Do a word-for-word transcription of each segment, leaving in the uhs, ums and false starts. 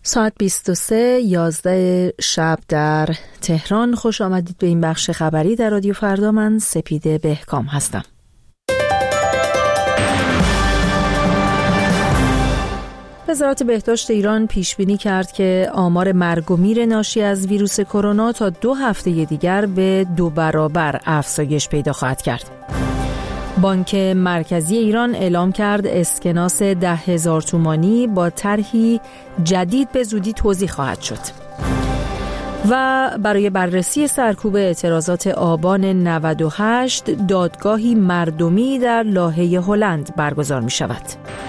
ساعت بیست و سه یازده شب در تهران. خوش آمدید به این بخش خبری در رادیو فردا. من سپیده بهکام هستم. وزارت بهداشت ایران پیش بینی کرد که آمار مرگ و میر ناشی از ویروس کرونا تا دو هفته دیگر به دو برابر افزایش پیدا خواهد کرد. بانک مرکزی ایران اعلام کرد اسکناس ده هزار تومانی با طرحی جدید به زودی توزیع خواهد شد. و برای بررسی سرکوب اعتراضات آبان نود و هشت دادگاهی مردمی در لاهه هلند برگزار می شود.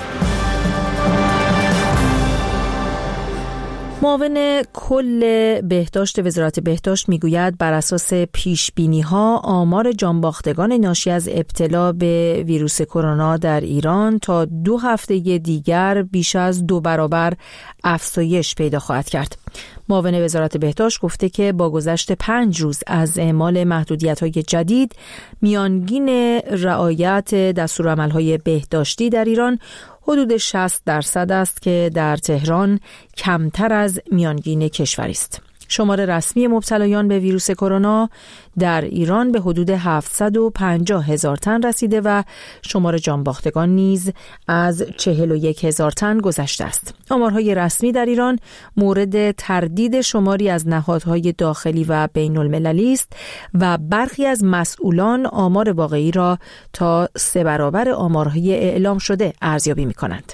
معاون کل بهداشت وزارت بهداشت میگوید بر اساس پیش‌بینی‌ها آمار جانباختگان ناشی از ابتلا به ویروس کرونا در ایران تا دو هفته دیگر بیش از دو برابر افزایش پیدا خواهد کرد. معاون وزارت بهداشت گفته که با گذشت پنج روز از اعمال محدودیت‌های جدید، میانگین رعایت دستورالعمل‌های بهداشتی در ایران حدود شصت درصد است که در تهران کمتر از میانگین کشوری است. شمار رسمی مبتلایان به ویروس کرونا در ایران به حدود هفتصد و پنجاه هزار تن رسیده و شمار جانباختگان نیز از چهل و یک هزار تن گذشته است. آمارهای رسمی در ایران مورد تردید شماری از نهادهای داخلی و بین المللی است و برخی از مسئولان آمار واقعی را تا سه برابر آمارهای اعلام شده ارزیابی می‌کنند.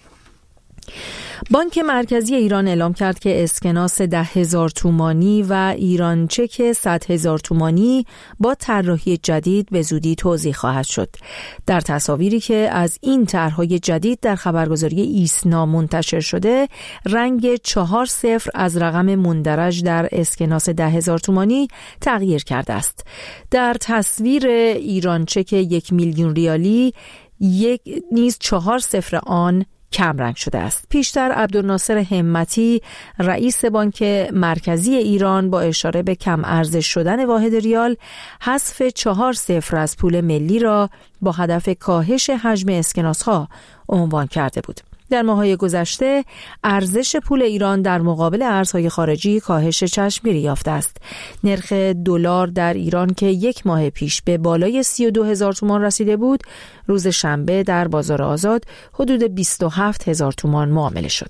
بانک مرکزی ایران اعلام کرد که اسکناس ده هزار تومانی و ایران چک صد هزار تومانی با طراحی جدید به زودی توزیع خواهد شد. در تصاویری که از این طرح‌های جدید در خبرگزاری ایسنا منتشر شده، رنگ چهار صفر از رقم مندرج در اسکناس ده هزار تومانی تغییر کرده است. در تصویر ایران چک یک میلیون ریالی یک نیز چهار صفر آن کم رنگ شده است. پیشتر عبدالناصر همتی رئیس بانک مرکزی ایران با اشاره به کم ارزش شدن واحد ریال حذف چهار صفر از پول ملی را با هدف کاهش حجم اسکناس‌ها عنوان کرده بود. در ماه‌های گذشته ارزش پول ایران در مقابل ارزهای خارجی کاهش چشمگیری یافته است. نرخ دلار در ایران که یک ماه پیش به بالای سی و دو هزار تومان رسیده بود، روز شنبه در بازار آزاد حدود بیست و هفت هزار تومان معامله شد.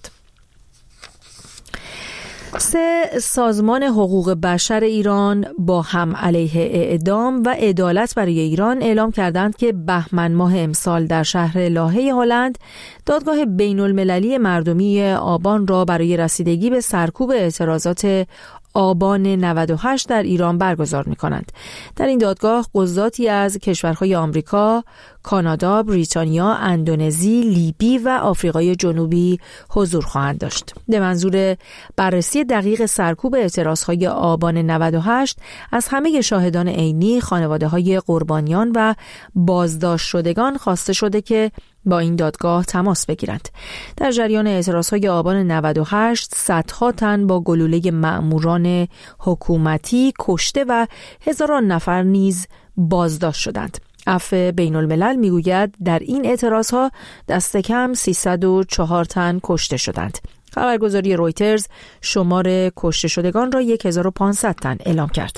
سه سازمان حقوق بشر ایران با هم علیه اعدام و عدالت برای ایران اعلام کردند که بهمن ماه امسال در شهر لاهه هلند دادگاه بین المللی مردمی آبان را برای رسیدگی به سرکوب اعتراضات آبان نود و هشت در ایران برگزار می‌کنند. در این دادگاه قضاتی از کشورهای آمریکا، کانادا، بریتانیا، اندونزی، لیبی و آفریقای جنوبی حضور خواهند داشت. به منظور بررسی دقیق سرکوب اعتراضهای آبان نود و هشت از همه شاهدان عینی، خانواده‌های قربانیان و بازداشت شدگان خواسته شده که با این دادگاه تماس بگیرند. در جریان اعتراضهای آبان نود و هشت صدها تن با گلوله مأموران حکومتی کشته و هزاران نفر نیز بازداشت شدند. عفو بین الملل میگوید در این اعتراضها دست کم سیصد و چهار تن کشته شدند. خبرگزاری رویترز شمار کشته شدگان را هزار و پانصد تن اعلام کرد.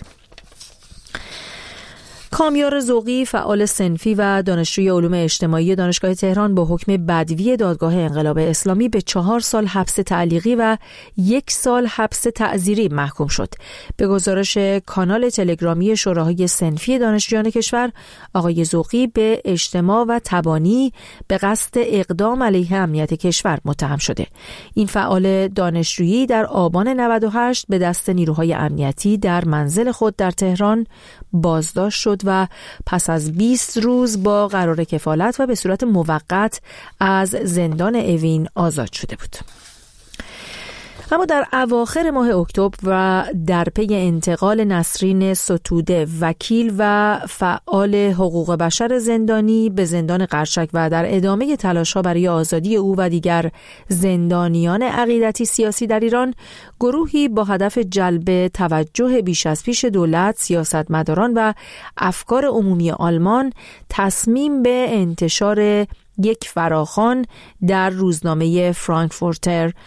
کامیار ذوقی، فعال صنفی و دانشجوی علوم اجتماعی دانشگاه تهران با حکم بدوی دادگاه انقلاب اسلامی به چهار سال حبس تعلیقی و یک سال حبس تعزیری محکوم شد. به گزارش کانال تلگرامی شوراهای صنفی دانشجویان کشور، آقای ذوقی به اجتماع و تبانی به قصد اقدام علیه امنیت کشور متهم شده. این فعال دانشجویی در آبان نود و هشت به دست نیروهای امنیتی در منزل خود در تهران بازداشت شد و پس از بیست روز با قرار کفالت و به صورت موقت از زندان اوین آزاد شده بود. اما در اواخر ماه اکتبر و در پی انتقال نسرین ستوده، وکیل و فعال حقوق بشر زندانی، به زندان قرچک و در ادامه تلاش‌ها برای آزادی او و دیگر زندانیان عقیدتی سیاسی در ایران، گروهی با هدف جلب توجه بیش از پیش دولت، سیاستمداران و افکار عمومی آلمان تصمیم به انتشار یک فراخوان در روزنامه فرانکفورتر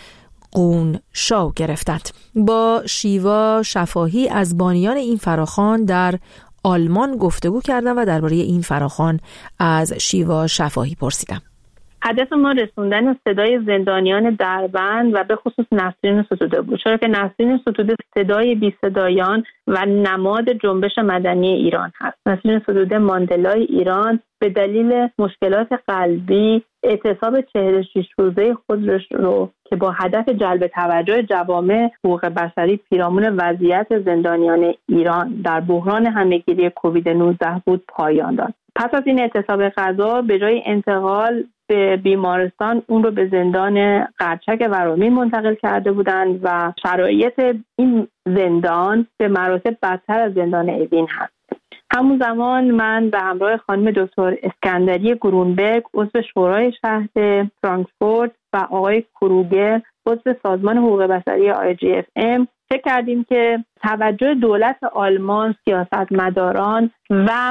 قونشاو گرفتند. با شیوا شفاهی از بانیان این فراخوان در آلمان گفتگو کردم و درباره این فراخوان از شیوا شفاهی پرسیدم. هدف ما رسوندن صدای زندانیان دربند و به خصوص نسرین ستوده بود، چرا که نسرین ستوده صدای بی صدایان و نماد جنبش مدنی ایران هست. نسرین ستوده ماندلای ایران به دلیل مشکلات قلبی اعتصاب چهل و شش روزه خودش رو که با هدف جلب توجه جوامع حقوق بشری پیرامون وضعیت زندانیان ایران در بحران همهگیری کووید نوزده بود پایان داد. پس از این اعتصاب قضا به جای انتقال به بیمارستان اون رو به زندان قرچک ورامین منتقل کرده بودند و شرایط این زندان به مراتب بدتر از زندان اوین هست. همون زمان من به همراه خانم دکتر اسکندری گرونبرگ عضو شورای شهر فرانکفورت و آقای کروگر عضو سازمان حقوق بشری آی جی اف ام فکر کردیم که توجه دولت آلمان، سیاستمداران و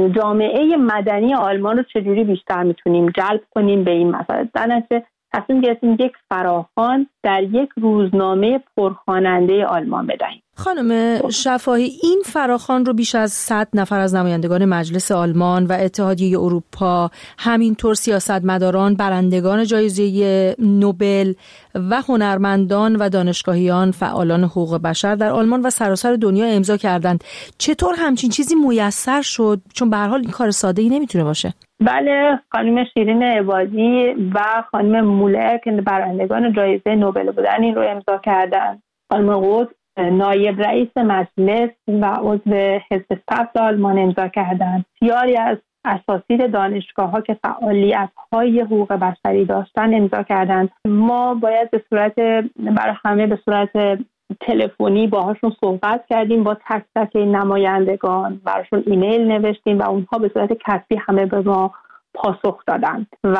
جامعه مدنی آلمان رو چجوری بیشتر میتونیم جلب کنیم به این مسئله. در نتیجه تصمیم گرفتیم یک فراخوان در یک روزنامه پرخواننده آلمان بدهیم. خانم شفاهی، این فراخوان رو بیش از صد نفر از نمایندگان مجلس آلمان و اتحادیه اروپا، همینطور سیاستمداران، برندگان جایزه نوبل و هنرمندان و دانشگاهیان، فعالان حقوق بشر در آلمان و سراسر دنیا امضا کردند. چطور همچین چیزی میسر شد؟ چون به هر حال این کار ساده‌ای نمیتونه باشه. بله، خانم شیرین عبادی و خانم مولر که برندگان جایزه نوبل بودن این رو امضا کردند. خانم قطب نایب رئیس مجلس و عضو حزب سبز آلمان امضا کردند. بسیاری از اساتید دانشگاه‌ها که فعالیت‌های حقوق بشری داشتن امضا کردند. ما باید به صورت برای همه به صورت تلفنی باهاشون صحبت کردیم، با تک تک نمایندگان براشون ایمیل نوشتیم و اونها به صورت کتبی همه به ما پاسخ دادند و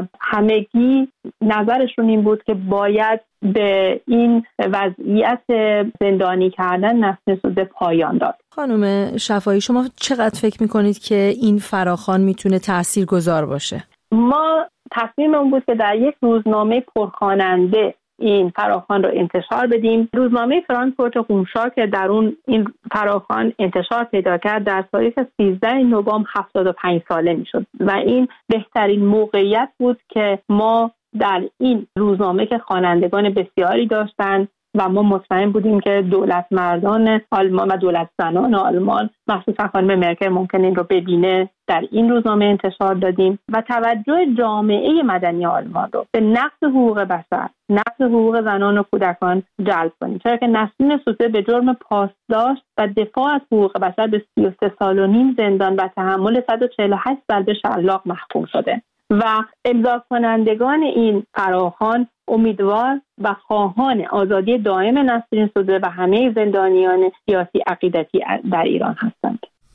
همگی نظرشون این بود که باید به این وضعیت زندانی کردن نسرین ستوده پایان داد. خانم شفاهی، شما چقدر فکر میکنید که این فراخوان میتونه تاثیرگذار باشه؟ ما تصمیممون بود که در یک روزنامه پرخواننده این فراخوان رو انتشار بدیم. روزنامه فرانکفورت قونشاو که در اون این فراخوان انتشار پیدا کرد در تاریخ سیزده نوامبر هفتاد و پنج ساله میشد و این بهترین موقعیت بود که ما در این روزنامه که خوانندگان بسیاری داشتند و ما مطمئن بودیم که دولت مردان آلمان و دولت زنان آلمان، مخصوصا خانم مرکل، ممکن این رو ببینه، در این روزنامه انتشار دادیم و توجه جامعه مدنی آلمان رو به نقض حقوق بشر، نقض حقوق زنان و کودکان جلب کنیم، چرا که نسرین ستوده به جرم پاسداشت و دفاع از حقوق بشر به سی و سه سال و نیم زندان و تحمل صد و چهل و هشت ضربه شلاق محکوم شده و امضا کنندگان این فراخوان امیدوار و خواهان آزادی دائم نسرین ستوده و همه زندانیان سیاسی عقیدتی در ایران هستند.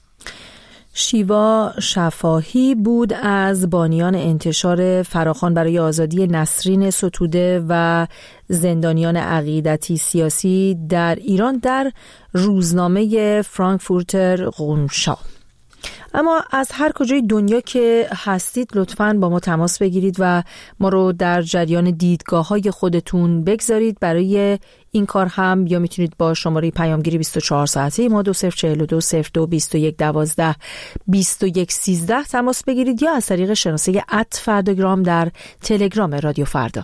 شیوا شفاهی بود از بانیان انتشار فراخوان برای آزادی نسرین ستوده و زندانیان عقیدتی سیاسی در ایران در روزنامه فرانکفورتر قونشاو. اما از هر کجای دنیا که هستید لطفاً با ما تماس بگیرید و ما رو در جریان دیدگاه‌های خودتون بگذارید. برای این کار هم یا میتونید با شماره پیامگیری بیست و چهار ساعته ما دو صفر چهل دو صفر دو بیست و یک دوازده بیست و یک سیزده تماس بگیرید یا از طریق شناسه ات فرداگرام در تلگرام رادیو فردا.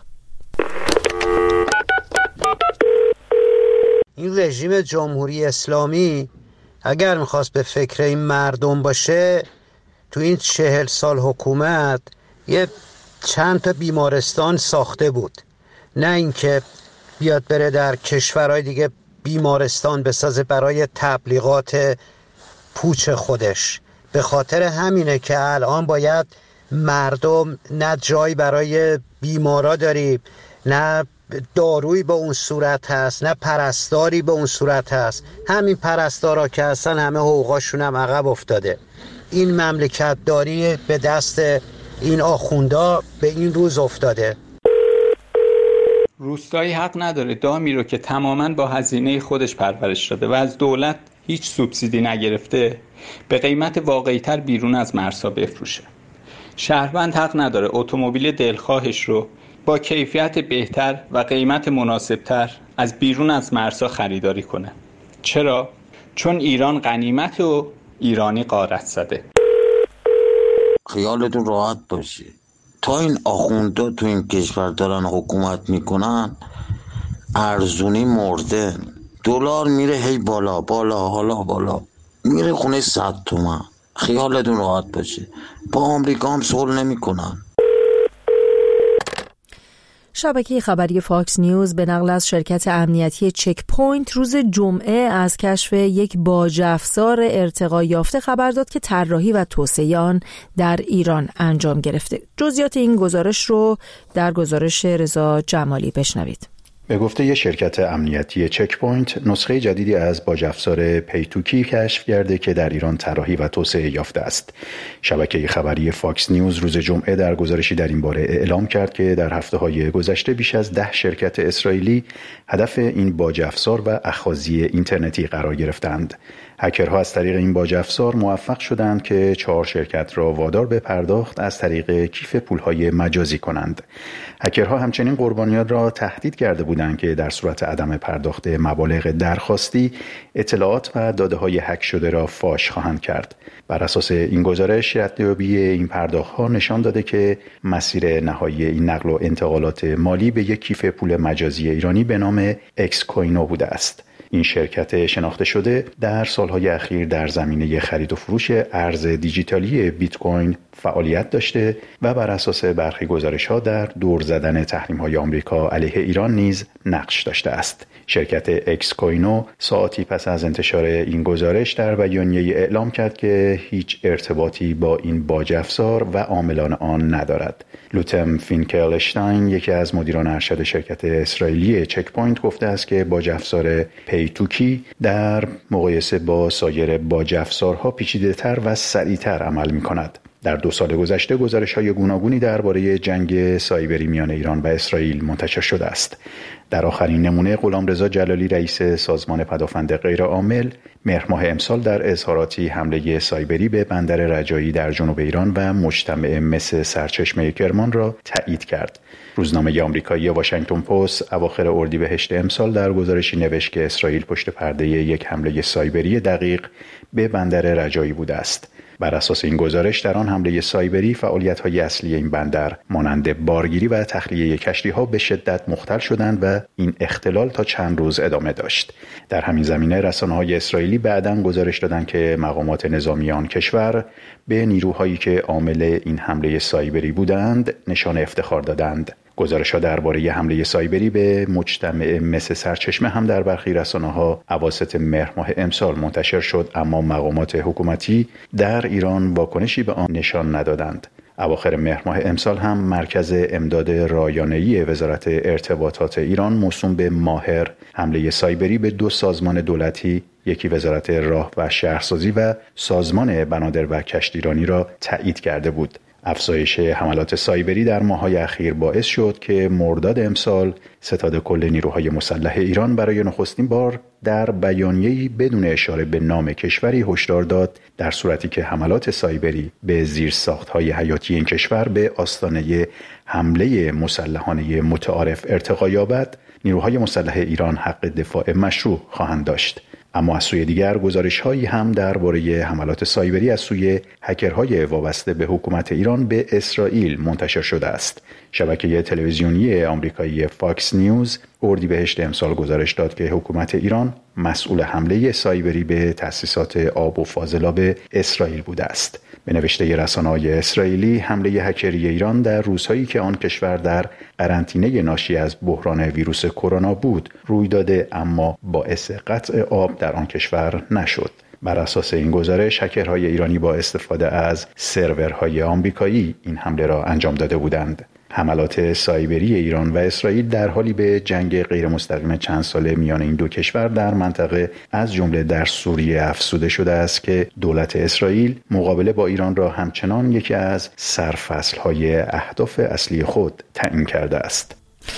این رژیم جمهوری اسلامی اگر میخواست به فکر این مردم باشه، تو این چهل سال حکومت یه چند تا بیمارستان ساخته بود، نه اینکه بیاد بره در کشورهای دیگه بیمارستان بسازه برای تبلیغات پوچ خودش. به خاطر همینه که الان باید مردم، نه جایی برای بیمارا داریم، نه دارویی به اون صورت هست، نه پرستاری به اون صورت هست. همین پرستارا که هستن همه حقوقاشون هم عقب افتاده. این مملکت داری به دست این آخوندا به این روز افتاده. روستایی حق نداره دامی رو که تماماً با هزینه خودش پرورش داده و از دولت هیچ سوبسیدی نگرفته به قیمت واقعی‌تر بیرون از مرزها بفروشه. شهروند حق نداره اتومبیل دلخواهش رو با کیفیت بهتر و قیمت مناسبتر از بیرون از مرزها خریداری کنه. چرا؟ چون ایران غنیمت و ایرانی غارت زده. خیالتون راحت باشه، تا این آخوندا تو این کشور دارن حکومت میکنن ارزونی مرده، دلار میره هی بالا بالا حالا بالا میره خونه صد تومن. خیالتون راحت باشه، با آمریکا هم صلح نمیکنن. شبکه خبری فاکس نیوز به نقل از شرکت امنیتی چک پوینت روز جمعه از کشف یک باج افزار ارتقا یافته خبر داد که طراحی و توسعه آن در ایران انجام گرفته. جزئیات این گزارش رو در گزارش رضا جمالی بشنوید. به گفته یک شرکت امنیتی چک پوینت، نسخه جدیدی از باج افزار پیتوکی کشف کرده که در ایران طراحی و توسعه یافته است. شبکه خبری فاکس نیوز روز جمعه در گزارشی در این باره اعلام کرد که در هفته‌های گذشته بیش از ده شرکت اسرائیلی هدف این باج افزار و اخاذی اینترنتی قرار گرفتند. هکرها از طریق این باج افزار موفق شدند که چهار شرکت را وادار به پرداخت از طریق کیف پولهای مجازی کنند. هکرها همچنین قربانیان را تهدید کرده بودند که در صورت عدم پرداخت مبالغ درخواستی اطلاعات و داده‌های هک شده را فاش خواهند کرد. بر اساس این گزارش، ردیابی این پرداخت‌ها نشان داده که مسیر نهایی این نقل و انتقالات مالی به یک کیف پول مجازی ایرانی به نام اکس کوینو بوده است. این شرکت شناخته شده در سالهای اخیر در زمینه خرید و فروش ارز دیجیتالی بیت کوین فعالیت داشته و بر اساس برخی گزارش‌ها در دور زدن تحریم‌های آمریکا علیه ایران نیز نقش داشته است. شرکت اکس کوینو ساعتی پس از انتشار این گزارش در بیانیه اعلام کرد که هیچ ارتباطی با این باج افزار و عاملان آن ندارد. لوتم فینکلشتاین، یکی از مدیران ارشد شرکت اسرائیلی چک پوینت، گفته است که باج افزار پیتوکی در مقایسه با سایر باج افزارها پیچیده‌تر و سریع‌تر عمل می‌کند. در دو سال گذشته گزارش‌های گوناگونی درباره جنگ سایبری میان ایران و اسرائیل منتشر شده است. در آخرین نمونه، غلامرضا جلالی، رئیس سازمان پدافند غیرعامل، مهر ماه امسال در اظهاراتی حمله سایبری به بندر رجایی در جنوب ایران و مجتمع مس سرچشمه کرمان را تایید کرد. روزنامه آمریکایی واشنگتن پست اواخر اردیبهشت امسال در گزارشی نوشت که اسرائیل پشت پرده یک حمله سایبری دقیق به بندر رجایی بوده است. بر اساس این گزارش، در آن حمله سایبری فعالیت‌های اصلی این بندر مانند بارگیری و تخلیه کشتی‌ها به شدت مختل شدند و این اختلال تا چند روز ادامه داشت. در همین زمینه رسانه‌های اسرائیلی بعداً گزارش دادند که مقامات نظامی آن کشور به نیروهایی که عامل این حمله سایبری بودند نشان افتخار دادند. گزارش‌ها درباره حمله سایبری به مجتمع مس سرچشمه هم در برخی رسانه‌ها اواسط مهر ماه امسال منتشر شد، اما مقامات حکومتی در ایران واکنشی به آن نشان ندادند. اواخر مهر ماه امسال هم مرکز امداد رایانه‌ای وزارت ارتباطات ایران موسوم به ماهر حمله سایبری به دو سازمان دولتی، یکی وزارت راه و شهرسازی و سازمان بنادر و کشتیرانی را تایید کرده بود. افزایش حملات سایبری در ماه‌های اخیر باعث شد که مرداد امسال ستاد کل نیروهای مسلح ایران برای نخستین بار در بیانیه‌ای بدون اشاره به نام کشوری هشدار داد در صورتی که حملات سایبری به زیرساخت‌های حیاتی این کشور به آستانه حمله مسلحانه متعارف ارتقا یابد، نیروهای مسلح ایران حق دفاع مشروع خواهند داشت. اما از سوی دیگر گزارش‌هایی هم درباره حملات سایبری از سوی هکرهای وابسته به حکومت ایران به اسرائیل منتشر شده است. شبکه تلویزیونی آمریکایی فاکس نیوز اردیبهشت امسال گزارش داد که حکومت ایران مسئول حمله سایبری به تأسیسات آب و فاضلاب اسرائیل بوده است. به نوشته رسانه‌های اسرائیلی، حمله هکری ایران در روزهایی که آن کشور در قرنطینه ناشی از بحران ویروس کرونا بود روی داده، اما باعث قطع آب در آن کشور نشد. بر اساس این گزارش، هکرهای ایرانی با استفاده از سرورهای آمریکایی این حمله را انجام داده بودند. حملات سایبری ایران و اسرائیل در حالی به جنگ غیرمستقیم چند ساله میان این دو کشور در منطقه از جمله در سوریه افزوده شده است که دولت اسرائیل مقابله با ایران را همچنان یکی از سرفصل‌های اهداف اصلی خود تعیین کرده است.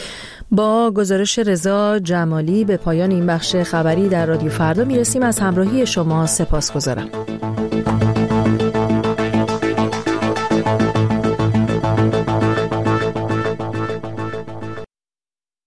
با گزارش رضا جمالی به پایان این بخش خبری در رادیو فردا میرسیم. از همراهی شما سپاسگزارم.